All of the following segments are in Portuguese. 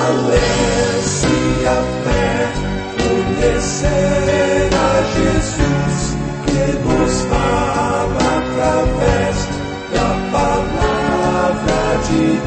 fortalece a fé, conhecer a Jesus, que nos fala através da palavra de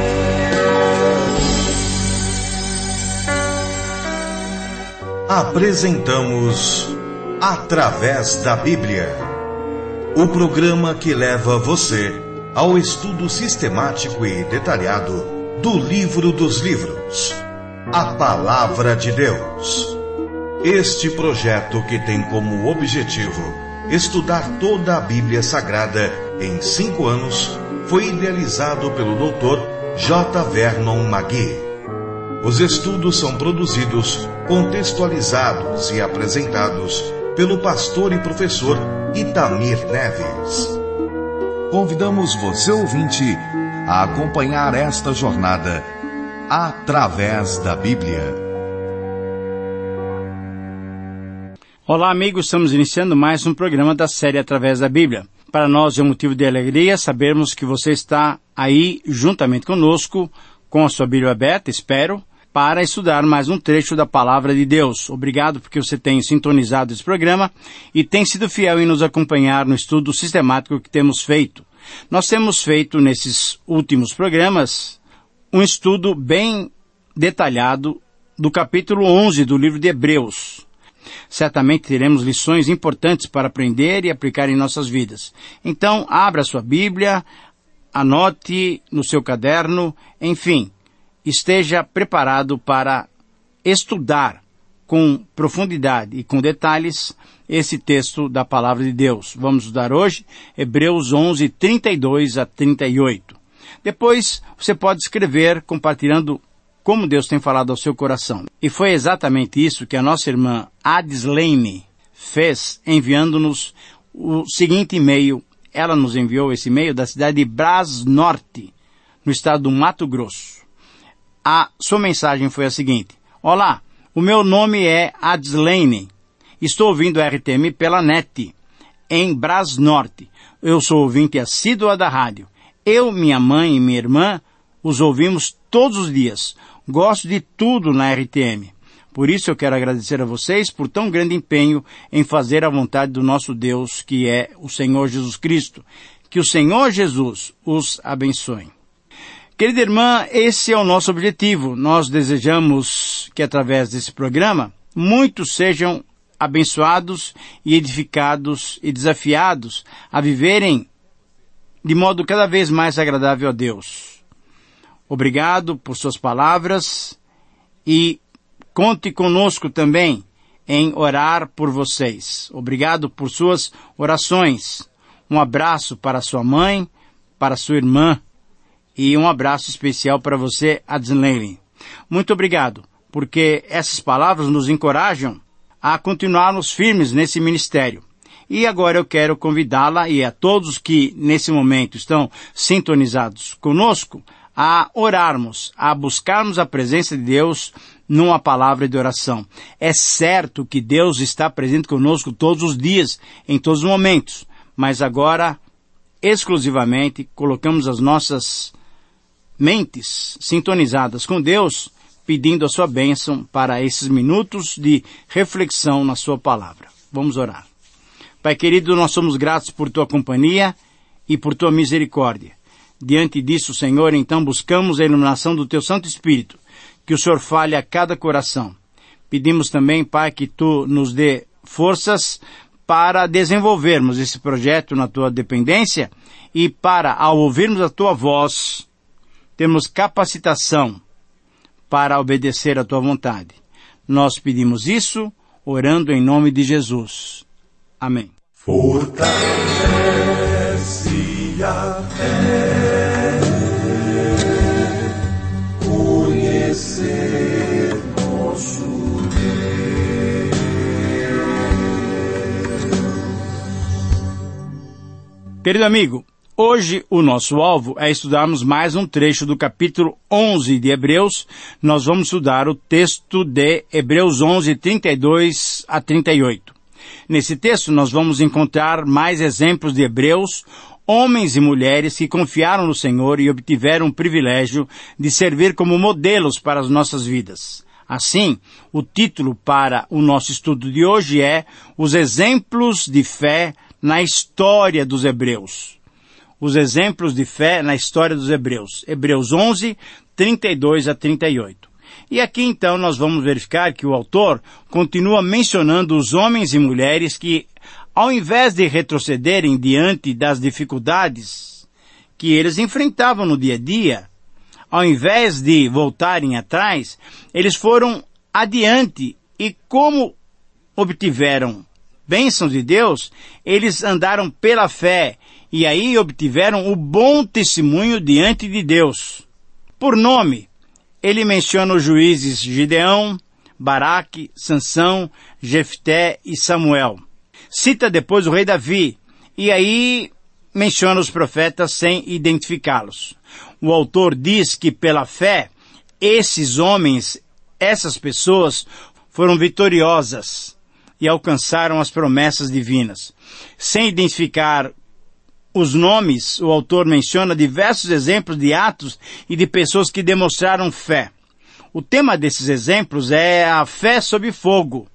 Deus. Apresentamos Através da Bíblia, o programa que leva você ao estudo sistemático e detalhado do Livro dos Livros, a Palavra de Deus. Este projeto, que tem como objetivo estudar toda a Bíblia Sagrada em 5 anos, foi idealizado pelo Dr. J. Vernon McGee. Os estudos são produzidos, contextualizados e apresentados pelo pastor e professor Itamir Neves. Convidamos você, ouvinte, a acompanhar esta jornada através da Bíblia. Olá, amigos, estamos iniciando mais um programa da série Através da Bíblia. Para nós é um motivo de alegria sabermos que você está aí juntamente conosco, com a sua Bíblia aberta, espero, para estudar mais um trecho da Palavra de Deus. Obrigado porque você tem sintonizado esse programa e tem sido fiel em nos acompanhar no estudo sistemático que temos feito. Nós temos feito nesses últimos programas um estudo bem detalhado do capítulo 11 do livro de Hebreus. Certamente teremos lições importantes para aprender e aplicar em nossas vidas. Então, abra sua Bíblia, anote no seu caderno, enfim, esteja preparado para estudar com profundidade e com detalhes esse texto da Palavra de Deus. Vamos estudar hoje Hebreus 11, 32 a 38. Depois você pode escrever compartilhando como Deus tem falado ao seu coração. E foi exatamente isso que a nossa irmã Adislaine fez, enviando-nos o seguinte e-mail. Ela nos enviou esse e-mail da cidade de Brasnorte, no estado do Mato Grosso. A sua mensagem foi a seguinte: Olá, o meu nome é Adislaine. Estou ouvindo a RTM pela NET, em Brasnorte. Eu sou ouvinte assídua da rádio. Eu, minha mãe e minha irmã os ouvimos todos os dias. Gosto de tudo na RTM. Por isso eu quero agradecer a vocês por tão grande empenho em fazer a vontade do nosso Deus, que é o Senhor Jesus Cristo. Que o Senhor Jesus os abençoe. Querida irmã, esse é o nosso objetivo. Nós desejamos que através desse programa muitos sejam abençoados e edificados e desafiados a viverem de modo cada vez mais agradável a Deus. Obrigado por suas palavras e conte conosco também em orar por vocês. Obrigado por suas orações. Um abraço para sua mãe, para sua irmã e um abraço especial para você, Adislaine. Muito obrigado, porque essas palavras nos encorajam a continuarmos firmes nesse ministério. E agora eu quero convidá-la e a todos que nesse momento estão sintonizados conosco a orarmos, a buscarmos a presença de Deus numa palavra de oração. É certo que Deus está presente conosco todos os dias, em todos os momentos, mas agora, exclusivamente, colocamos as nossas mentes sintonizadas com Deus, pedindo a sua bênção para esses minutos de reflexão na sua palavra. Vamos orar. Pai querido, nós somos gratos por tua companhia e por tua misericórdia. Diante disso, Senhor, então buscamos a iluminação do teu Santo Espírito, que o Senhor fale a cada coração. Pedimos também, Pai, que tu nos dê forças para desenvolvermos esse projeto na tua dependência e para, ao ouvirmos a tua voz, termos capacitação para obedecer a tua vontade. Nós pedimos isso, orando em nome de Jesus. Amém. Fortalece a fé, conhecer nosso Deus. Querido amigo, hoje o nosso alvo é estudarmos mais um trecho do capítulo 11 de Hebreus. Nós vamos estudar o texto de Hebreus 11, 32 a 38. Nesse texto nós vamos encontrar mais exemplos de hebreus homens e mulheres que confiaram no Senhor e obtiveram o privilégio de servir como modelos para as nossas vidas. Assim, o título para o nosso estudo de hoje é Os Exemplos de Fé na História dos Hebreus. Os exemplos de fé na história dos Hebreus. Hebreus 11, 32 a 38. E aqui então nós vamos verificar que o autor continua mencionando os homens e mulheres que, ao invés de retrocederem diante das dificuldades que eles enfrentavam no dia a dia, ao invés de voltarem atrás, eles foram adiante e, como obtiveram bênçãos de Deus, eles andaram pela fé e aí obtiveram o bom testemunho diante de Deus. Por nome, ele menciona os juízes Gideão, Baraque, Sansão, Jefté e Samuel. Cita depois o rei Davi e aí menciona os profetas sem identificá-los. O autor diz que pela fé, esses homens, essas pessoas, foram vitoriosas e alcançaram as promessas divinas. Sem identificar os nomes, o autor menciona diversos exemplos de atos e de pessoas que demonstraram fé. O tema desses exemplos é a fé sob fogo.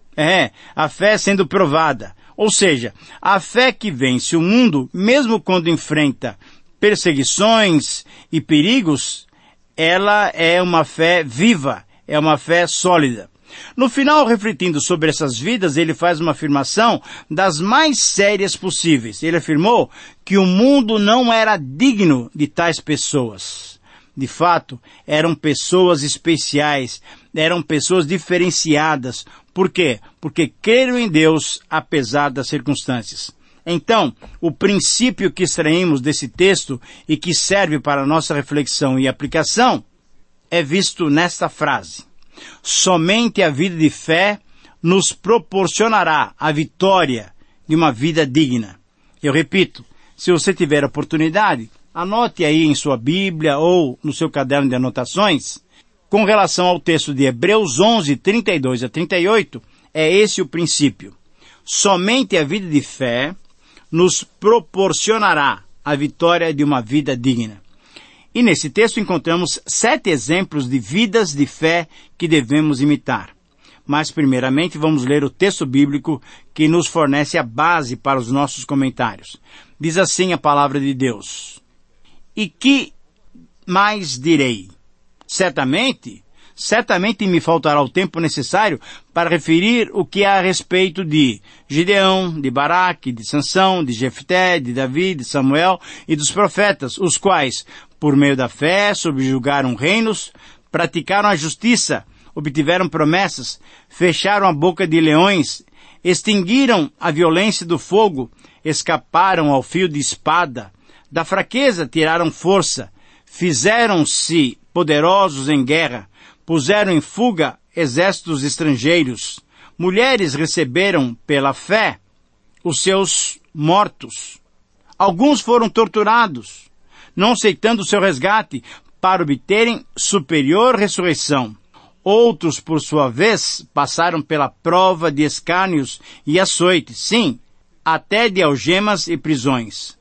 A fé sendo provada. Ou seja, a fé que vence o mundo, mesmo quando enfrenta perseguições e perigos, ela é uma fé viva, é uma fé sólida. No final, refletindo sobre essas vidas, ele faz uma afirmação das mais sérias possíveis. Ele afirmou que o mundo não era digno de tais pessoas. De fato, eram pessoas especiais, eram pessoas diferenciadas. Por quê? Porque creram em Deus apesar das circunstâncias. Então, o princípio que extraímos desse texto e que serve para a nossa reflexão e aplicação é visto nesta frase. Somente a vida de fé nos proporcionará a vitória de uma vida digna. Eu repito, se você tiver oportunidade, anote aí em sua Bíblia ou no seu caderno de anotações, com relação ao texto de Hebreus 11, 32 a 38, é esse o princípio. Somente a vida de fé nos proporcionará a vitória de uma vida digna. E nesse texto encontramos 7 exemplos de vidas de fé que devemos imitar. Mas primeiramente vamos ler o texto bíblico que nos fornece a base para os nossos comentários. Diz assim a palavra de Deus. E que mais direi? Certamente me faltará o tempo necessário para referir o que há a respeito de Gideão, de Baraque, de Sansão, de Jefté, de Davi, de Samuel e dos profetas, os quais, por meio da fé, subjugaram reinos, praticaram a justiça, obtiveram promessas, fecharam a boca de leões, extinguiram a violência do fogo, escaparam ao fio de espada, da fraqueza tiraram força, fizeram-se poderosos em guerra, puseram em fuga exércitos estrangeiros. Mulheres receberam pela fé os seus mortos. Alguns foram torturados, não aceitando o seu resgate, para obterem superior ressurreição. Outros, por sua vez, passaram pela prova de escárnios e açoites, sim, até de algemas e prisões.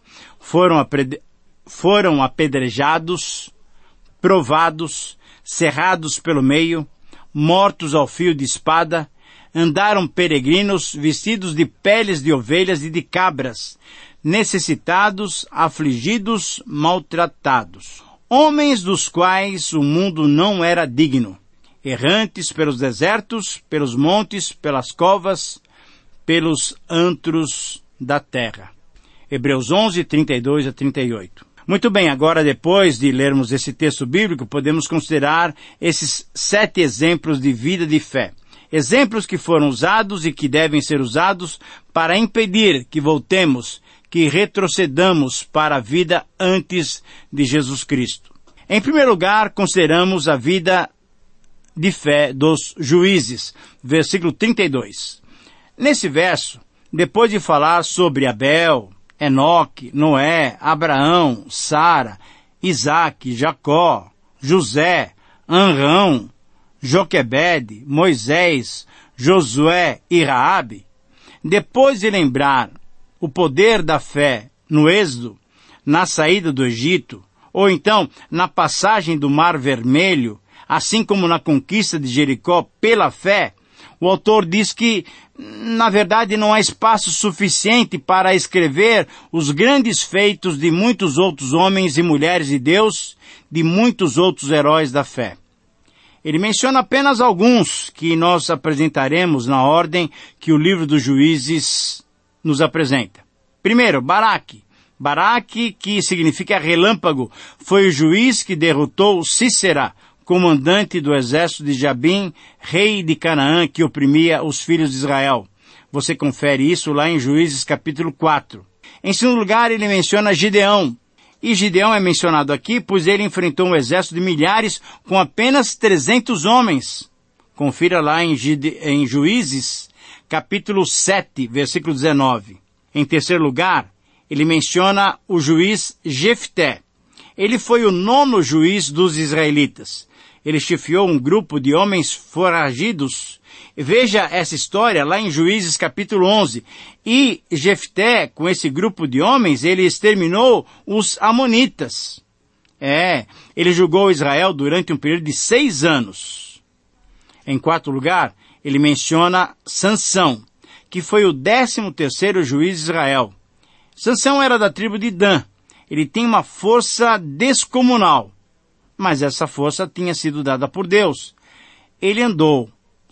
Foram apedrejados, provados, cerrados pelo meio, mortos ao fio de espada, andaram peregrinos vestidos de peles de ovelhas e de cabras, necessitados, afligidos, maltratados. Homens dos quais o mundo não era digno, errantes pelos desertos, pelos montes, pelas covas, pelos antros da terra. Hebreus 11, 32 a 38. Muito bem, agora depois de lermos esse texto bíblico, podemos considerar esses 7 exemplos de vida de fé. Exemplos que foram usados e que devem ser usados para impedir que voltemos, que retrocedamos para a vida antes de Jesus Cristo. Em primeiro lugar, consideramos a vida de fé dos juízes, versículo 32. Nesse verso, depois de falar sobre Abel, Enoque, Noé, Abraão, Sara, Isaque, Jacó, José, Anrão, Joquebede, Moisés, Josué e Raabe, depois de lembrar o poder da fé no Êxodo, na saída do Egito, ou então na passagem do Mar Vermelho, assim como na conquista de Jericó pela fé, o autor diz que, na verdade, não há espaço suficiente para escrever os grandes feitos de muitos outros homens e mulheres de Deus, de muitos outros heróis da fé. Ele menciona apenas alguns que nós apresentaremos na ordem que o livro dos Juízes nos apresenta. Primeiro, Baraque. Baraque, que significa relâmpago, foi o juiz que derrotou Sísera, comandante do exército de Jabim, rei de Canaã, que oprimia os filhos de Israel. Você confere isso lá em Juízes capítulo 4. Em segundo lugar, ele menciona Gideão. E Gideão é mencionado aqui, pois ele enfrentou um exército de milhares com apenas 300 homens. Confira lá em Juízes capítulo 7, versículo 19. Em terceiro lugar, ele menciona o juiz Jefté. Ele foi o 9º juiz dos israelitas. Ele chefiou um grupo de homens foragidos. Veja essa história lá em Juízes capítulo 11. E Jefté, com esse grupo de homens, ele exterminou os amonitas. Ele julgou Israel durante um período de 6 anos. Em quarto lugar, ele menciona Sansão, que foi o 13º juiz de Israel. Sansão era da tribo de Dan. Ele tem uma força descomunal, mas essa força tinha sido dada por Deus. Ele andou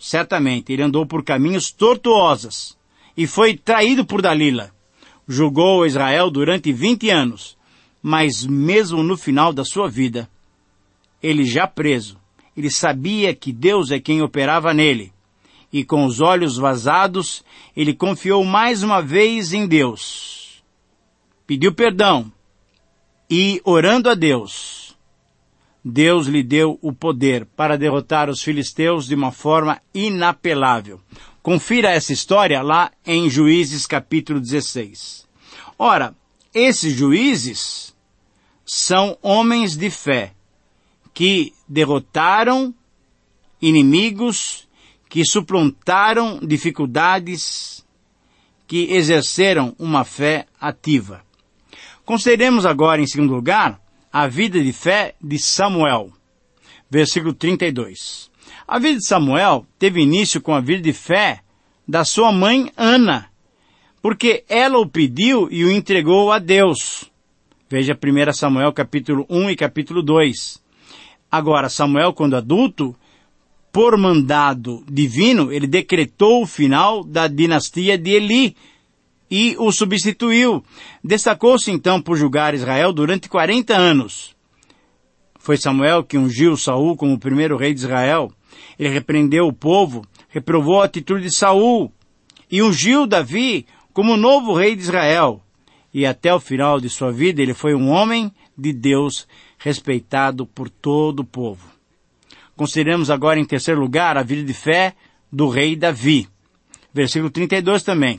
por caminhos tortuosos e foi traído por Dalila. Julgou Israel durante 20 anos, mas mesmo no final da sua vida, ele já preso, ele sabia que Deus é quem operava nele. E com os olhos vazados, ele confiou mais uma vez em Deus. Pediu perdão. E, orando a Deus, Deus lhe deu o poder para derrotar os filisteus de uma forma inapelável. Confira essa história lá em Juízes capítulo 16. Ora, esses juízes são homens de fé, que derrotaram inimigos, que suplantaram dificuldades, que exerceram uma fé ativa. Consideremos agora, em segundo lugar, a vida de fé de Samuel. Versículo 32. A vida de Samuel teve início com a vida de fé da sua mãe Ana, porque ela o pediu e o entregou a Deus. Veja 1 Samuel capítulo 1 e capítulo 2. Agora, Samuel, quando adulto, por mandado divino, ele decretou o final da dinastia de Eli, e o substituiu. Destacou-se então por julgar Israel durante 40 anos. Foi Samuel que ungiu Saul como o primeiro rei de Israel. Ele repreendeu o povo, reprovou a atitude de Saul e ungiu Davi como novo rei de Israel. E até o final de sua vida ele foi um homem de Deus respeitado por todo o povo. Consideremos agora em terceiro lugar a vida de fé do rei Davi. Versículo 32 também.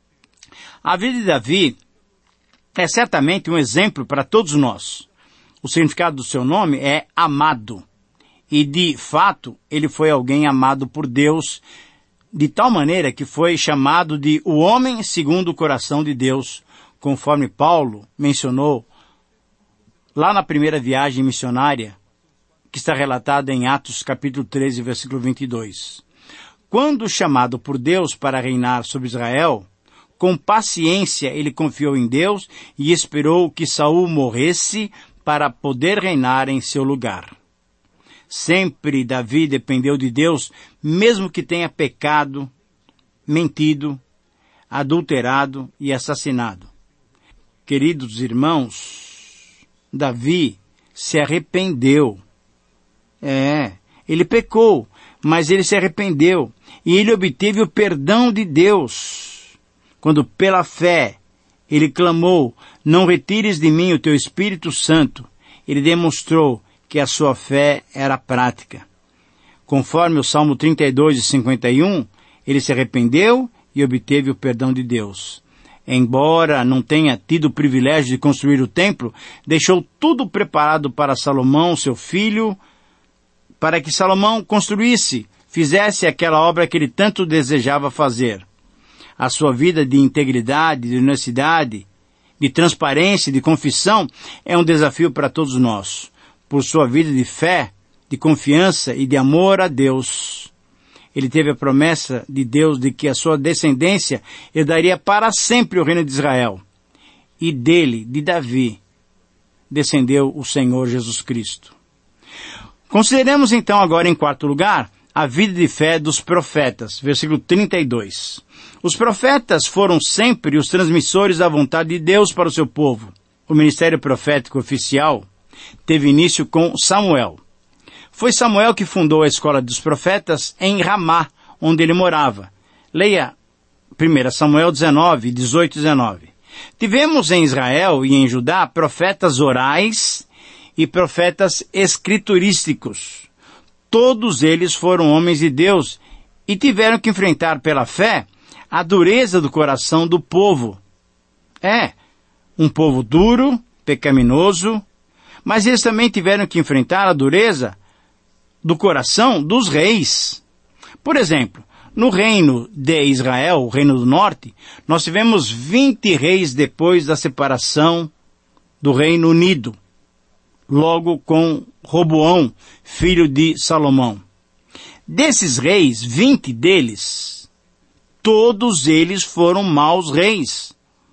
A vida de Davi é certamente um exemplo para todos nós. O significado do seu nome é amado. E, de fato, ele foi alguém amado por Deus, de tal maneira que foi chamado de o homem segundo o coração de Deus, conforme Paulo mencionou lá na primeira viagem missionária, que está relatada em Atos capítulo 13, versículo 22. Quando chamado por Deus para reinar sobre Israel, com paciência ele confiou em Deus e esperou que Saul morresse para poder reinar em seu lugar. Sempre Davi dependeu de Deus, mesmo que tenha pecado, mentido, adulterado e assassinado. Queridos irmãos, Davi se arrependeu. Ele pecou, mas ele se arrependeu e ele obteve o perdão de Deus. Quando pela fé ele clamou, não retires de mim o teu Espírito Santo, ele demonstrou que a sua fé era prática. Conforme o Salmo 32 e 51, ele se arrependeu e obteve o perdão de Deus. Embora não tenha tido o privilégio de construir o templo, deixou tudo preparado para Salomão, seu filho, para que Salomão construísse, fizesse aquela obra que ele tanto desejava fazer. A sua vida de integridade, de honestidade, de transparência, de confissão, é um desafio para todos nós. Por sua vida de fé, de confiança e de amor a Deus, ele teve a promessa de Deus de que a sua descendência herdaria para sempre o reino de Israel. E dele, de Davi, descendeu o Senhor Jesus Cristo. Consideremos então agora, em quarto lugar, a vida de fé dos profetas. Versículo 32. Os profetas foram sempre os transmissores da vontade de Deus para o seu povo. O ministério profético oficial teve início com Samuel. Foi Samuel que fundou a escola dos profetas em Ramá, onde ele morava. Leia 1 Samuel 19, 18 e 19. Tivemos em Israel e em Judá profetas orais e profetas escriturísticos. Todos eles foram homens de Deus e tiveram que enfrentar pela fé a dureza do coração do povo. Um povo duro, pecaminoso, mas eles também tiveram que enfrentar a dureza do coração dos reis. Por exemplo, no reino de Israel, o reino do norte, nós tivemos 20 reis depois da separação do Reino Unido, logo com Roboão, filho de Salomão. Desses reis, 20 deles, todos eles foram maus reis.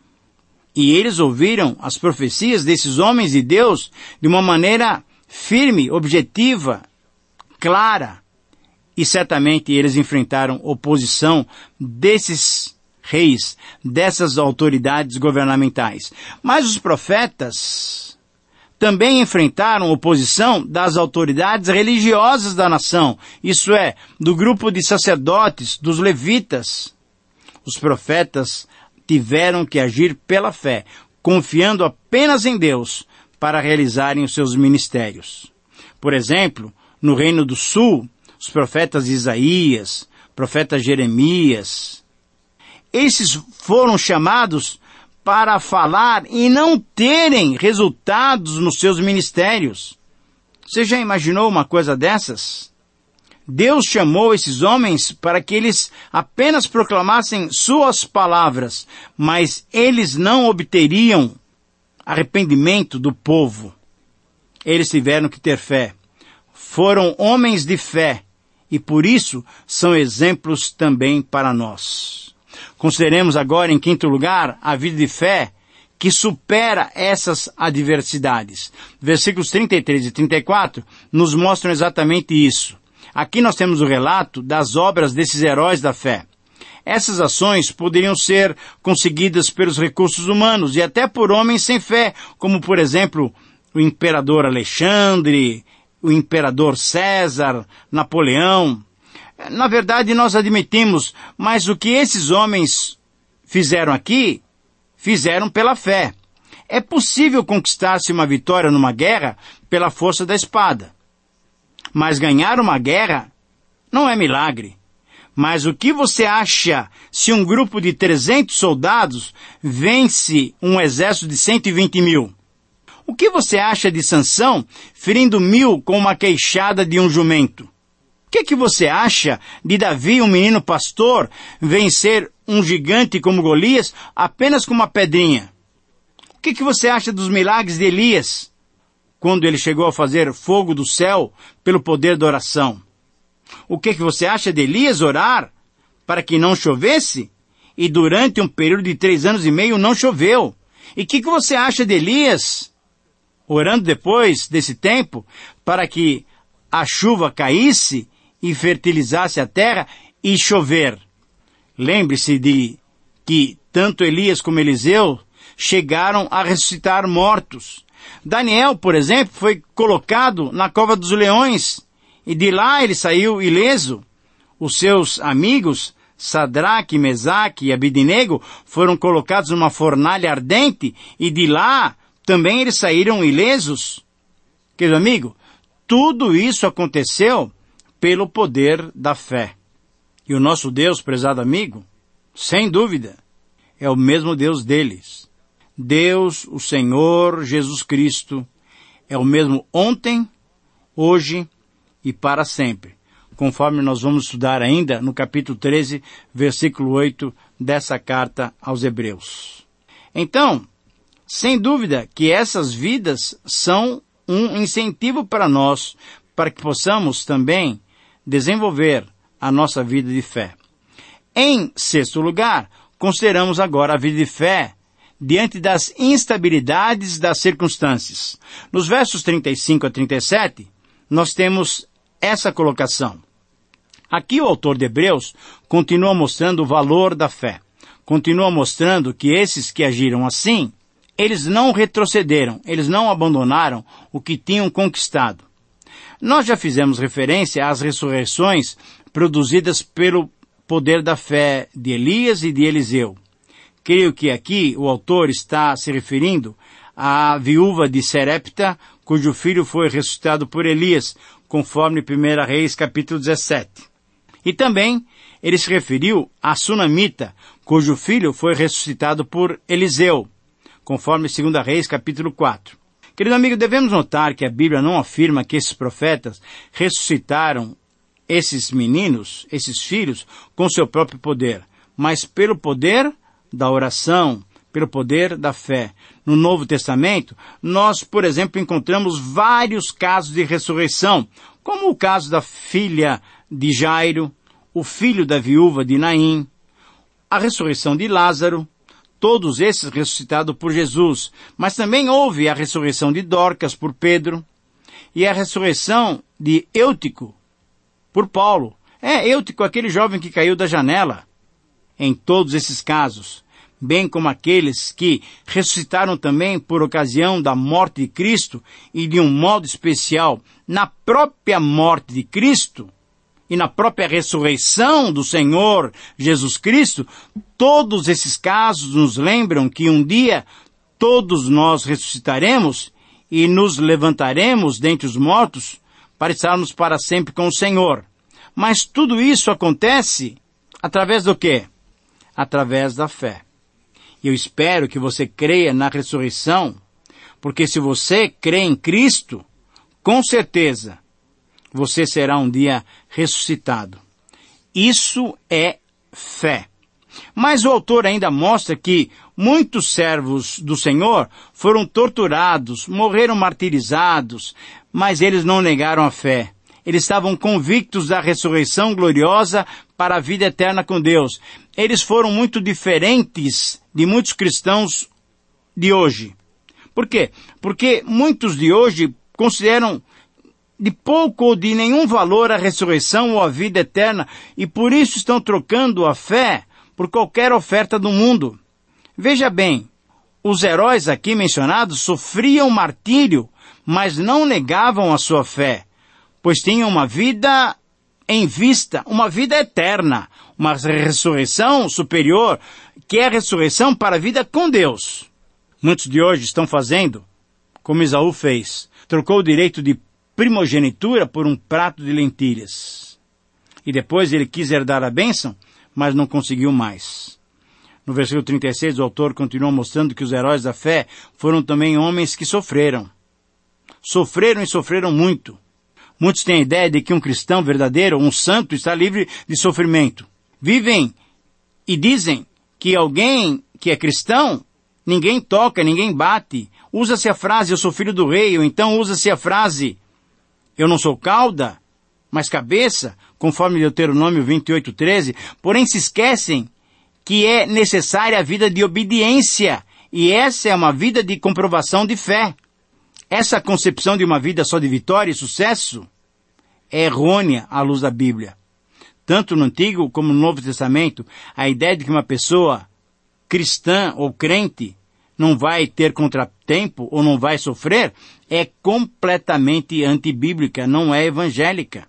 E eles ouviram as profecias desses homens de Deus de uma maneira firme, objetiva, clara. E certamente eles enfrentaram oposição desses reis, dessas autoridades governamentais. Mas os profetas também enfrentaram oposição das autoridades religiosas da nação, isso é, do grupo de sacerdotes, dos levitas. Os profetas tiveram que agir pela fé, confiando apenas em Deus para realizarem os seus ministérios. Por exemplo, no Reino do Sul, os profetas Isaías, profeta Jeremias, esses foram chamados para falar e não terem resultados nos seus ministérios. Você já imaginou uma coisa dessas? Deus chamou esses homens para que eles apenas proclamassem suas palavras, mas eles não obteriam arrependimento do povo. Eles tiveram que ter fé. Foram homens de fé e por isso são exemplos também para nós. Consideremos agora, em quinto lugar, a vida de fé que supera essas adversidades. Versículos 33 e 34 nos mostram exatamente isso. Aqui nós temos o relato das obras desses heróis da fé. Essas ações poderiam ser conseguidas pelos recursos humanos e até por homens sem fé, como por exemplo o imperador Alexandre, o imperador César, Napoleão. Na verdade nós admitimos, mas o que esses homens fizeram aqui, fizeram pela fé. É possível conquistar-se uma vitória numa guerra pela força da espada. Mas ganhar uma guerra não é milagre. Mas o que você acha se um grupo de 300 soldados vence um exército de 120 mil? O que você acha de Sansão ferindo 1000 com uma queixada de um jumento? O que você acha de Davi, um menino pastor, vencer um gigante como Golias apenas com uma pedrinha? O que você acha dos milagres de Elias, quando ele chegou a fazer fogo do céu pelo poder da oração? O que você acha de Elias orar para que não chovesse? E durante um período de 3 anos e meio não choveu. E o que você acha de Elias orando depois desse tempo para que a chuva caísse e fertilizasse a terra e chover? Lembre-se de que tanto Elias como Eliseu chegaram a ressuscitar mortos. Daniel, por exemplo, foi colocado na cova dos leões e de lá ele saiu ileso. Os seus amigos, Sadraque, Mesaque e Abidnego, foram colocados numa fornalha ardente e de lá também eles saíram ilesos. Querido amigo, tudo isso aconteceu pelo poder da fé. E o nosso Deus, prezado amigo, sem dúvida, é o mesmo Deus deles. Deus, o Senhor Jesus Cristo, é o mesmo ontem, hoje e para sempre, conforme nós vamos estudar ainda no capítulo 13, versículo 8 dessa carta aos Hebreus. Então, Sem dúvida que essas vidas são um incentivo para nós, para que possamos também desenvolver a nossa vida de fé. Em sexto lugar, consideramos agora a vida de fé diante das instabilidades das circunstâncias. Nos versos 35 a 37, nós temos essa colocação. Aqui o autor de Hebreus continua mostrando o valor da fé. Continua mostrando que esses que agiram assim, eles não retrocederam, eles não abandonaram o que tinham conquistado. Nós já fizemos referência às ressurreições produzidas pelo poder da fé de Elias e de Eliseu. Creio que aqui o autor está se referindo à viúva de Serepta, cujo filho foi ressuscitado por Elias, conforme 1 Reis capítulo 17. E também ele se referiu à sunamita, cujo filho foi ressuscitado por Eliseu, conforme 2 Reis capítulo 4. Querido amigo, devemos notar que a Bíblia não afirma que esses profetas ressuscitaram esses meninos, esses filhos, com seu próprio poder, mas pelo poder da oração, pelo poder da fé. No Novo Testamento, nós, por exemplo, encontramos vários casos de ressurreição, como o caso da filha de Jairo, o filho da viúva de Naim, a ressurreição de Lázaro, todos esses ressuscitados por Jesus. Mas também houve a ressurreição de Dorcas por Pedro, e a ressurreição de Eutico por Paulo. Eutico, aquele jovem que caiu da janela. Em todos esses casos, bem como aqueles que ressuscitaram também por ocasião da morte de Cristo e de um modo especial na própria morte de Cristo e na própria ressurreição do Senhor Jesus Cristo, todos esses casos nos lembram que um dia todos nós ressuscitaremos e nos levantaremos dentre os mortos para estarmos para sempre com o Senhor. Mas tudo isso acontece através do quê? Através da fé. E eu espero que você creia na ressurreição, porque se você crê em Cristo, com certeza, você será um dia ressuscitado. Isso é fé. Mas o autor ainda mostra que muitos servos do Senhor foram torturados, morreram martirizados, mas eles não negaram a fé. Eles estavam convictos da ressurreição gloriosa para a vida eterna com Deus. Eles foram muito diferentes de muitos cristãos de hoje. Por quê? Porque muitos de hoje consideram de pouco ou de nenhum valor a ressurreição ou a vida eterna e por isso estão trocando a fé por qualquer oferta do mundo. Veja bem, os heróis aqui mencionados sofriam martírio, mas não negavam a sua fé, pois tinham uma vida em vista, uma vida eterna, uma ressurreição superior, que é a ressurreição para a vida com Deus. Muitos de hoje estão fazendo como Esaú fez, trocou o direito de primogenitura por um prato de lentilhas. E depois ele quis herdar a bênção, mas não conseguiu mais. No versículo 36, o autor continua mostrando que os heróis da fé foram também homens que sofreram. Sofreram e sofreram muito. Muitos têm a ideia de que um cristão verdadeiro, um santo, está livre de sofrimento. Vivem e dizem que alguém que é cristão, ninguém toca, ninguém bate. Usa-se a frase, eu sou filho do rei, ou então usa-se a frase, eu não sou cauda, mas cabeça, conforme Deuteronômio 28:13, porém se esquecem que é necessária a vida de obediência, e essa é uma vida de comprovação de fé. Essa concepção de uma vida só de vitória e sucesso é errônea à luz da Bíblia. Tanto no Antigo como no Novo Testamento, a ideia de que uma pessoa cristã ou crente não vai ter contratempo ou não vai sofrer é completamente antibíblica, não é evangélica.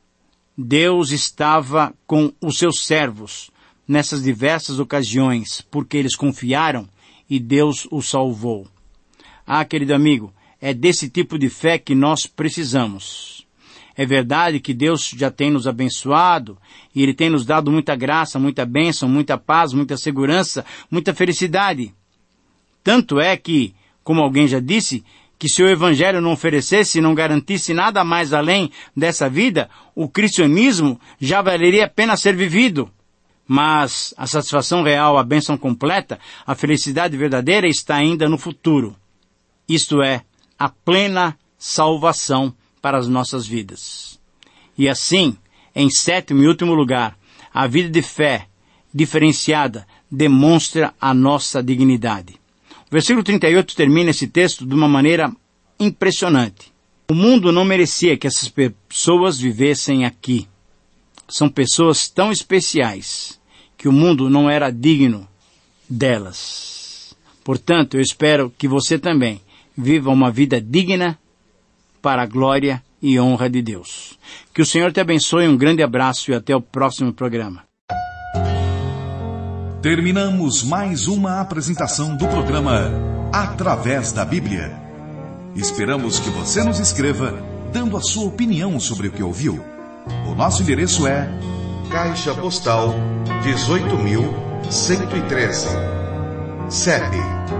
Deus estava com os seus servos nessas diversas ocasiões, porque eles confiaram e Deus os salvou. Ah, querido amigo, é desse tipo de fé que nós precisamos. É verdade que Deus já tem nos abençoado e Ele tem nos dado muita graça, muita bênção, muita paz, muita segurança, muita felicidade. Tanto é que, como alguém já disse, que se o Evangelho não oferecesse, não garantisse nada mais além dessa vida, o cristianismo já valeria a pena ser vivido. Mas a satisfação real, a bênção completa, a felicidade verdadeira está ainda no futuro. Isto é, a plena salvação para as nossas vidas. E assim, em sétimo e último lugar, a vida de fé diferenciada demonstra a nossa dignidade. O versículo 38 termina esse texto de uma maneira impressionante. O mundo não merecia que essas pessoas vivessem aqui. São pessoas tão especiais que o mundo não era digno delas. Portanto, eu espero que você também viva uma vida digna para a glória e honra de Deus. Que o Senhor te abençoe, um grande abraço e até o próximo programa. Terminamos mais uma apresentação do programa Através da Bíblia. Esperamos que você nos escreva dando a sua opinião sobre o que ouviu. O nosso endereço é Caixa Postal 18.113, CEP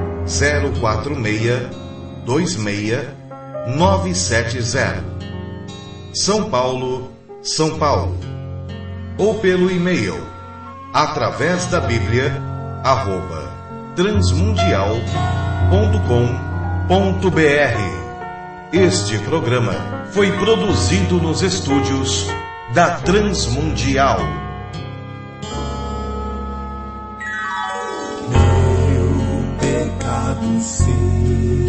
046269770, São Paulo, São Paulo. Ou pelo e-mail através da Bíblia @transmundial.com.br. Este programa foi produzido nos estúdios da Transmundial. Meu pecado sei.